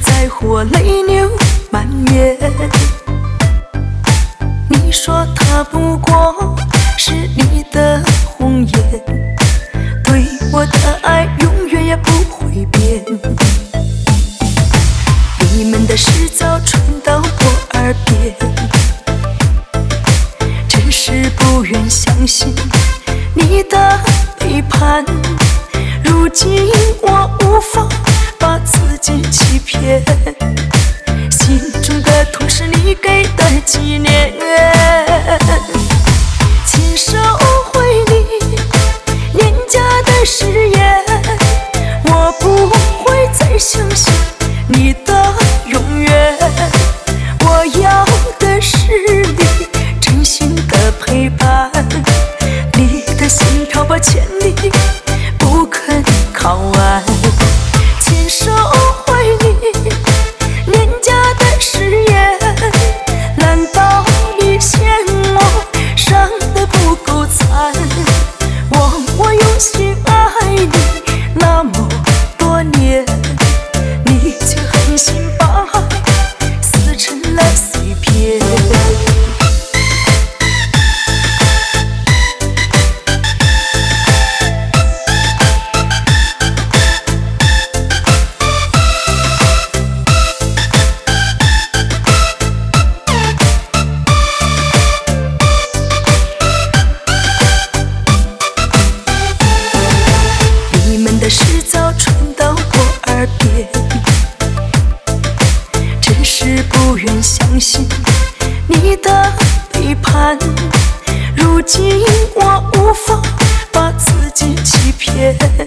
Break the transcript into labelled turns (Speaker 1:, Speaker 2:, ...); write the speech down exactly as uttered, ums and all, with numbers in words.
Speaker 1: 在乎我泪流满面。你说他不过是你的红颜，对我的爱永远也不会变。你们的事早传到我耳边，真是不愿相信你的背叛。如今我无法把自己欺骗，心中的痛是你给的纪念。亲手回你年家的誓言，我不会再相信你的永远。我要的是你真心的陪伴，你的心漂泊千里不肯靠岸。亲手回你年家的誓言，难道你嫌我伤得不够惨？忘我用心爱你那么多年，你却狠心把爱撕成了碎片。事早传到我耳边，真是不愿相信你的背叛。如今我无法把自己欺骗。